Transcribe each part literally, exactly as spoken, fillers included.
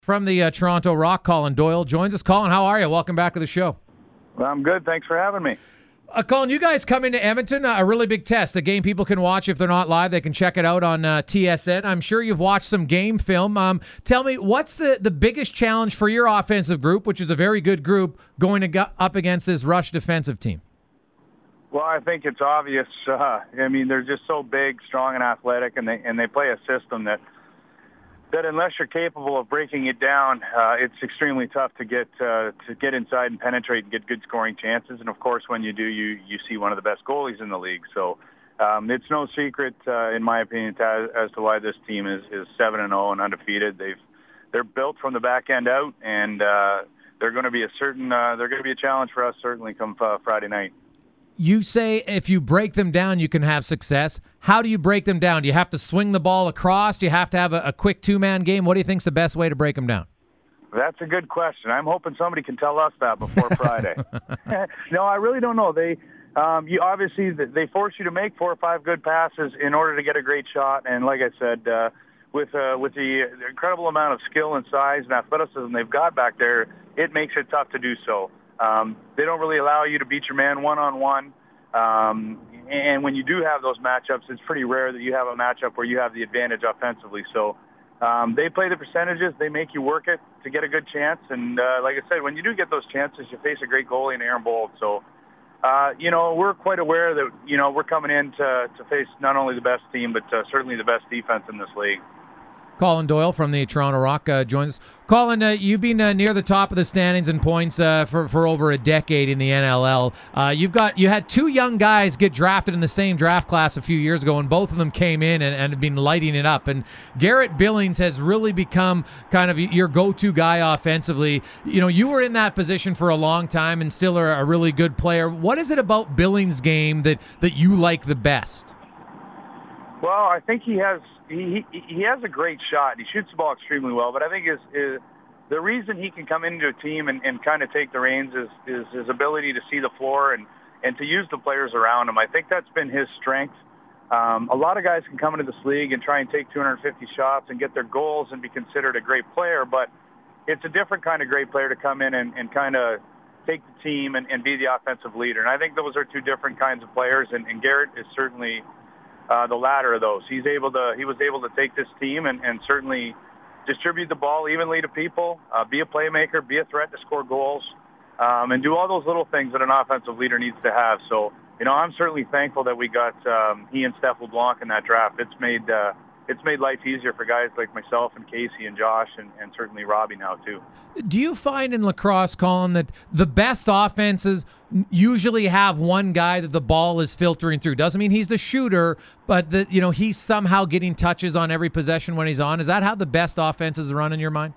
From the uh, Toronto Rock, Colin Doyle joins us. Colin, how are you? Welcome back to the show. Well, I'm good. Thanks for having me. Uh, Colin, you guys come into Edmonton, uh, a really big test, a game people can watch if they're not live. They can check it out on uh, T S N. I'm sure you've watched some game film. Um, tell me, what's the, the biggest challenge for your offensive group, which is a very good group, going to go up against this Rush defensive team? Well, I think it's obvious. Uh, I mean, they're just so big, strong, and athletic, and they and they play a system that that unless you're capable of breaking it down, uh, it's extremely tough to get uh, to get inside and penetrate and get good scoring chances. And of course, when you do, you you see one of the best goalies in the league. So um, it's no secret, uh, in my opinion, to, as to why this team is is seven and zero and undefeated. They've they're built from the back end out, and uh, they're going to be a certain uh, they're going to be a challenge for us certainly come uh, Friday night. You say if you break them down, you can have success. How do you break them down? Do you have to swing the ball across? Do you have to have a, a quick two-man game? What do you think is the best way to break them down? That's a good question. I'm hoping somebody can tell us that before Friday. No, I really don't know. They, um, you obviously they force you to make four or five good passes in order to get a great shot. And like I said, uh, with uh, with the incredible amount of skill and size and athleticism they've got back there, it makes it tough to do so. Um, they don't really allow you to beat your man one-on-one. Um, and when you do have those matchups, it's pretty rare that you have a matchup where you have the advantage offensively. So um, they play the percentages. They make you work it to get a good chance. And uh, like I said, when you do get those chances, you face a great goalie in Aaron Bold. So, uh, you know, we're quite aware that, you know, we're coming in to, to face not only the best team, but uh, certainly the best defense in this league. Colin Doyle from the Toronto Rock uh, joins us. Colin, uh, you've been uh, near the top of the standings and points uh, for for over a decade in the N L L. Uh, you've got you had two young guys get drafted in the same draft class a few years ago, and both of them came in and, and have been lighting it up. And Garrett Billings has really become kind of your go-to guy offensively. You know, you were in that position for a long time and still are a really good player. What is it about Billings' game that that you like the best? Well, I think he has he he, he has a great shot. He shoots the ball extremely well, but I think is, is the reason he can come into a team and, and kind of take the reins is, is his ability to see the floor and, and to use the players around him. I think that's been his strength. Um, a lot of guys can come into this league and try and take two hundred fifty shots and get their goals and be considered a great player, but it's a different kind of great player to come in and, and kind of take the team and, and be the offensive leader. And I think those are two different kinds of players, and, and Garrett is certainly Uh, the latter of those. He's able to. He was able to take this team and, and certainly distribute the ball evenly to people, uh, be a playmaker, be a threat to score goals, um, and do all those little things that an offensive leader needs to have. So, you know, I'm certainly thankful that we got um, he and Steph LeBlanc in that draft. It's made uh, it's made life easier for guys like myself and Casey and Josh and, and certainly Robbie now too. Do you find in lacrosse, Colin, that the best offenses usually have one guy that the ball is filtering through? Doesn't mean he's the shooter, but that, you know, he's somehow getting touches on every possession when he's on. Is that how the best offenses run in your mind?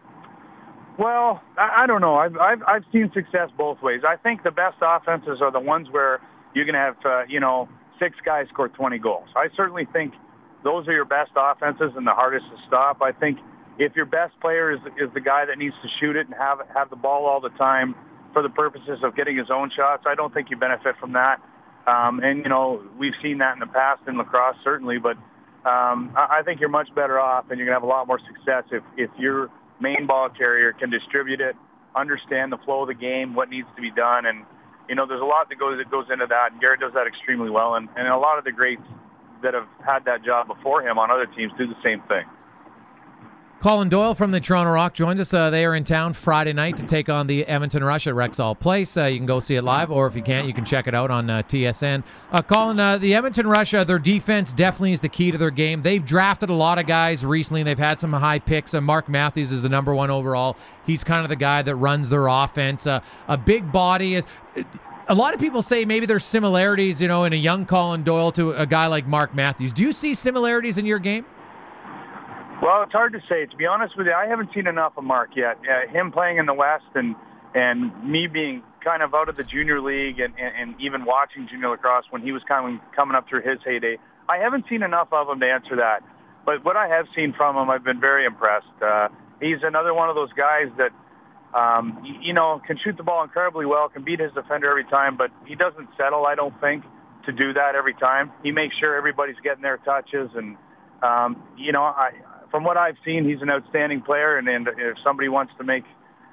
Well, I, I don't know. I've, I've I've seen success both ways. I think the best offenses are the ones where you're going to have uh, you know six guys score twenty goals. I certainly think those are your best offenses and the hardest to stop. I think if your best player is is the guy that needs to shoot it and have have the ball all the time for the purposes of getting his own shots, I don't think you benefit from that. Um, and, you know, we've seen that in the past in lacrosse, certainly. But um, I, I think you're much better off and you're going to have a lot more success if, if your main ball carrier can distribute it, understand the flow of the game, what needs to be done. And, you know, there's a lot that goes that goes into that. And Garrett does that extremely well. And, and a lot of the greats that have had that job before him on other teams do the same thing. Colin Doyle from the Toronto Rock joined us. Uh, they are in town Friday night to take on the Edmonton Rush at Rexall Place. Uh, you can go see it live, or if you can't, you can check it out on uh, T S N. Uh, Colin, uh, the Edmonton Rush, uh, their defense definitely is the key to their game. They've drafted a lot of guys recently. They've had some high picks. Uh, Mark Matthews is the number one overall. He's kind of the guy that runs their offense. Uh, a big body. Is, a lot of people say maybe there's similarities, you know, in a young Colin Doyle to a guy like Mark Matthews. Do you see similarities in your game? Well, it's hard to say. To be honest with you, I haven't seen enough of Mark yet. Uh, him playing in the West and and me being kind of out of the junior league and, and, and even watching junior lacrosse when he was coming coming up through his heyday, I haven't seen enough of him to answer that. But what I have seen from him, I've been very impressed. Uh, he's another one of those guys that, um, you, you know, can shoot the ball incredibly well, can beat his defender every time, but he doesn't settle, I don't think, to do that every time. He makes sure everybody's getting their touches and, um, you know, I from what I've seen, he's an outstanding player, and, and if somebody wants to make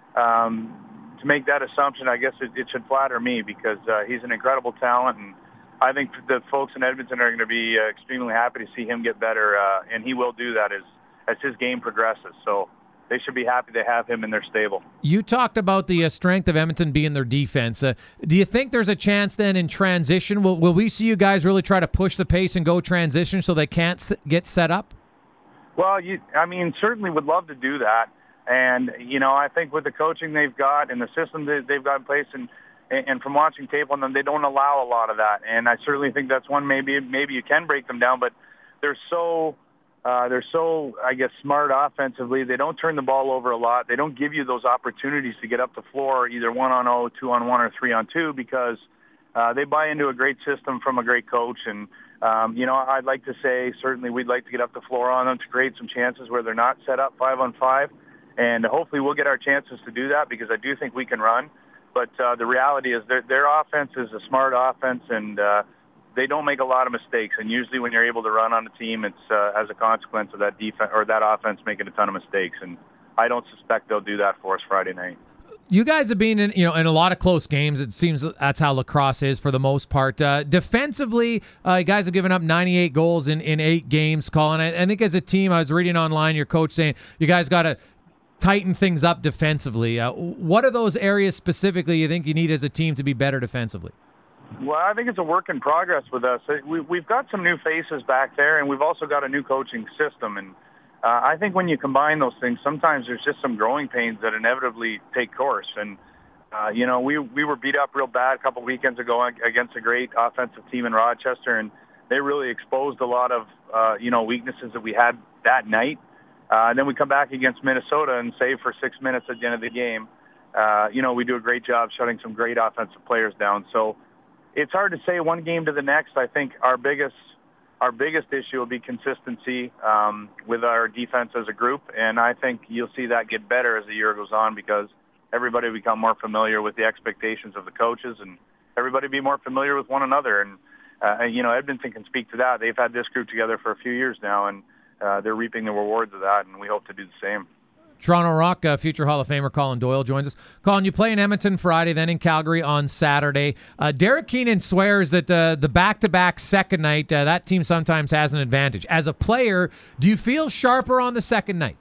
um, to make that assumption, I guess it, it should flatter me because uh, he's an incredible talent, and I think the folks in Edmonton are going to be uh, extremely happy to see him get better, uh, and he will do that as as his game progresses. So they should be happy to have him in their stable. You talked about the uh, strength of Edmonton being their defense. Uh, do you think there's a chance then in transition? Will, will we see you guys really try to push the pace and go transition so they can't s- get set up? Well, you, I mean, certainly would love to do that. And, you know, I think with the coaching they've got and the system that they've got in place, and and from watching tape on them, they don't allow a lot of that. And I certainly think that's one maybe maybe you can break them down, but they're so uh, they're so I guess smart offensively. They don't turn the ball over a lot. They don't give you those opportunities to get up the floor either one on oh, two on one, or three on two because uh, they buy into a great system from a great coach. And um, you know, I'd like to say certainly we'd like to get up the floor on them to create some chances where they're not set up five on five, and hopefully we'll get our chances to do that because I do think we can run. But uh, the reality is their their offense is a smart offense, and uh, they don't make a lot of mistakes. And usually, when you're able to run on a team, it's uh, as a consequence of that defense or that offense making a ton of mistakes. And I don't suspect they'll do that for us Friday night. You guys have been in, you know, in a lot of close games. It seems that's how lacrosse is for the most part. Uh, defensively, uh, you guys have given up ninety-eight goals in, in eight games. Colin, I, I think as a team, I was reading online your coach saying you guys got to tighten things up defensively. Uh, what are those areas specifically you think you need as a team to be better defensively? Well, I think it's a work in progress with us. We, we've got some new faces back there, and we've also got a new coaching system. And uh, I think when you combine those things, sometimes there's just some growing pains that inevitably take course. And, uh, you know, we, we were beat up real bad a couple weekends ago against a great offensive team in Rochester, and they really exposed a lot of, uh, you know, weaknesses that we had that night. Uh, and then we come back against Minnesota and save for six minutes at the end of the game. Uh, you know, we do a great job shutting some great offensive players down. So it's hard to say one game to the next. I think our biggest our biggest issue will be consistency um, with our defense as a group, and I think you'll see that get better as the year goes on because everybody will become more familiar with the expectations of the coaches, and everybody be more familiar with one another. And uh, you know, Edmonton can speak to that. They've had this group together for a few years now, and Uh, they're reaping the rewards of that, and we hope to do the same. Toronto Rock, uh, future Hall of Famer Colin Doyle joins us. Colin, you play in Edmonton Friday, then in Calgary on Saturday. Uh, Derek Keenan swears that uh, the back-to-back second night, uh, that team sometimes has an advantage. As a player, do you feel sharper on the second night?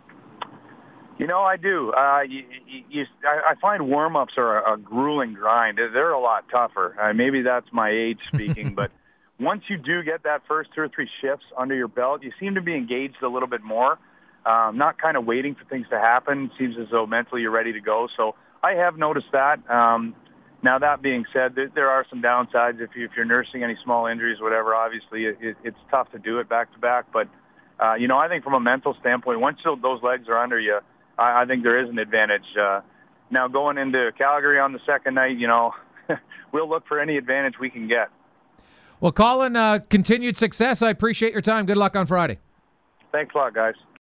You know, I do. Uh, you, you, you, I, I find warm-ups are a, a grueling grind. They're a lot tougher. Uh, maybe that's my age speaking, but once you do get that first two or three shifts under your belt, you seem to be engaged a little bit more, um, not kind of waiting for things to happen. It seems as though mentally you're ready to go. So I have noticed that. Um, now, that being said, there, there are some downsides. If, you, if you're nursing any small injuries, whatever, obviously it, it, it's tough to do it back-to-back. But, uh, you know, I think from a mental standpoint, once those legs are under you, I, I think there is an advantage. Uh, now, going into Calgary on the second night, you know, we'll look for any advantage we can get. Well, Colin, uh, continued success. I appreciate your time. Good luck on Friday. Thanks a lot, guys.